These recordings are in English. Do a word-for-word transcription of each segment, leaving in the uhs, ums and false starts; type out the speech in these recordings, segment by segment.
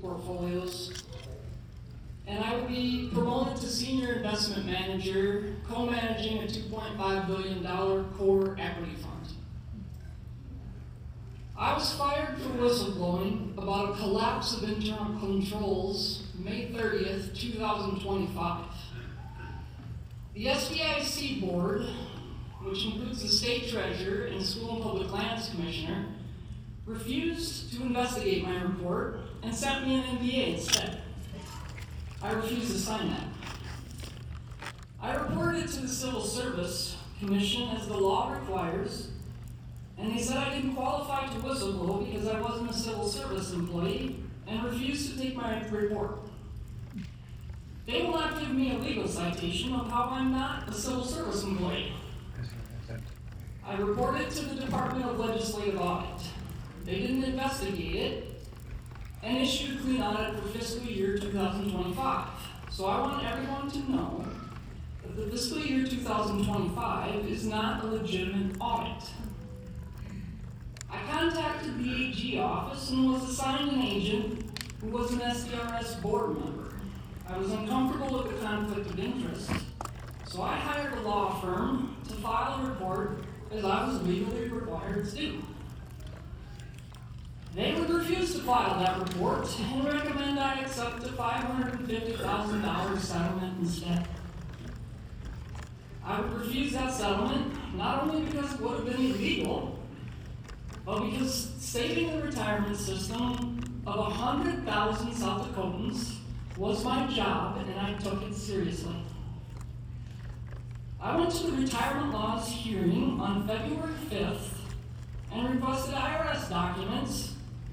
portfolios. And I would be promoted to senior investment manager, co-managing a two point five billion dollars core equity fund. I was fired for whistleblowing about a collapse of internal controls May thirtieth, two thousand twenty-five. The S B I C board, which includes the state treasurer and school and public lands commissioner, refused to investigate my report and sent me an N D A instead. I refused to sign that. I reported it to the Civil Service Commission as the law requires, and they said I didn't qualify to whistleblow because I wasn't a civil service employee and refused to take my report. They will not give me a legal citation of how I'm not a civil service employee. I reported to the Department of Legislative Audit. They didn't investigate it and issued a clean audit for fiscal year two thousand twenty-five. So I want everyone to know that the fiscal year two thousand twenty-five is not a legitimate audit. I contacted the A G office and was assigned an agent who was an S D R S board member. I was uncomfortable with the conflict of interest, so I hired a law firm to file a report as I was legally required to do. They would refuse to file that report and recommend I accept a five hundred fifty thousand dollars settlement instead. I would refuse that settlement not only because it would have been illegal, but because saving the retirement system of one hundred thousand South Dakotans was my job, and I took it seriously. I went to the retirement laws hearing on February fifth and requested I R S documents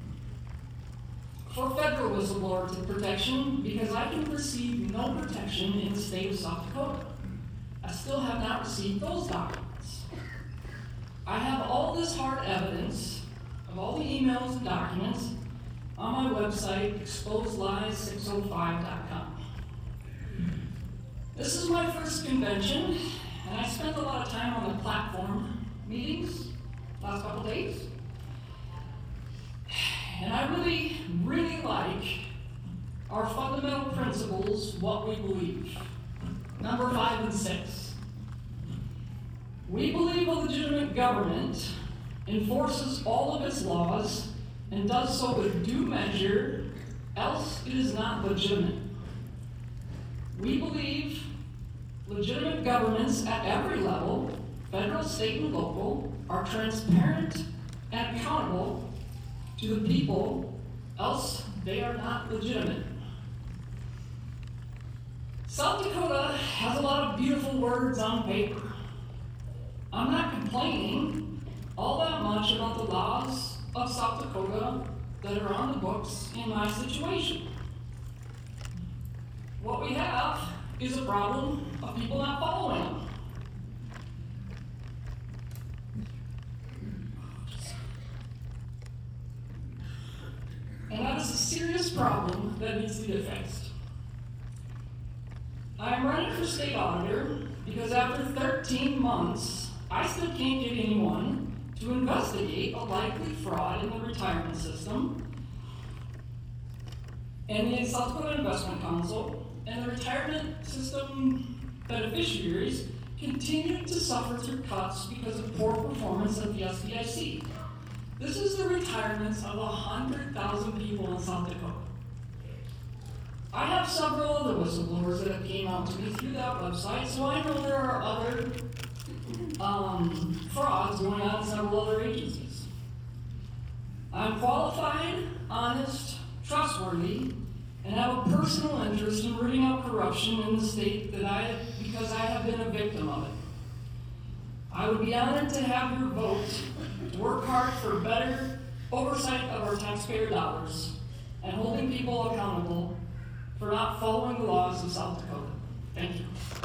for federal whistleblower protection because I can receive no protection in the state of South Dakota. I still have not received those documents. I have all this hard evidence of all the emails and documents on my website, exposed lies six oh five dot com. This is my first convention, and I spent a lot of time on the platform meetings last couple days. And I really, really like our fundamental principles, what we believe. Number five and six. We believe a legitimate government enforces all of its laws and does so with due measure, else it is not legitimate. We believe legitimate governments at every level, federal, state, and local, are transparent and accountable to the people, else they are not legitimate. South Dakota has a lot of beautiful words on paper. I'm not complaining all that much about the laws of South Dakota that are on the books in my situation. What we have is a problem of people not following them. And that is a serious problem that needs to get fixed. I am running for state auditor because after thirteen months, I still can't get anyone to investigate a likely fraud in the retirement system, and the South Dakota Investment Council and the retirement system beneficiaries continue to suffer through cuts because of poor performance of the S B I C. This is the retirements of one hundred thousand people in South Dakota. I have several other whistleblowers that have came out to me through that website, so I know there are other um, frauds going on in several other agencies. I'm qualified, honest, trustworthy, and have a personal interest in rooting out corruption in the state that I, because I have been a victim of it. I would be honored to have your vote to work hard for better oversight of our taxpayer dollars and holding people accountable for not following the laws of South Dakota. Thank you.